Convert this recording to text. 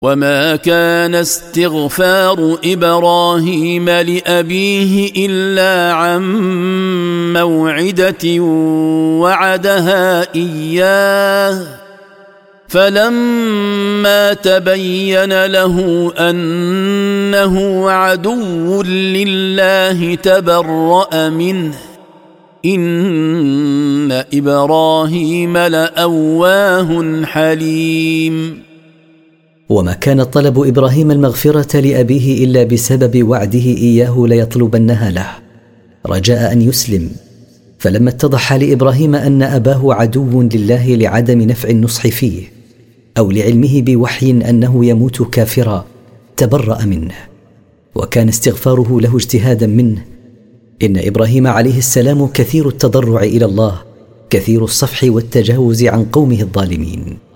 وما كان استغفار إبراهيم لأبيه إلا عن موعدة وعدها إياه فلما تبين له أنه عدو لله تبرأ منه إن إبراهيم لأواه حليم. وما كان طلب إبراهيم المغفرة لأبيه إلا بسبب وعده إياه ليطلبنها له رجاء أن يسلم، فلما اتضح لإبراهيم أن أباه عدو لله لعدم نفع النصح فيه أو لعلمه بوحي أنه يموت كافرا تبرأ منه، وكان استغفاره له اجتهادا منه. إن إبراهيم عليه السلام كثير التضرع إلى الله، كثير الصفح والتجاوز عن قومه الظالمين.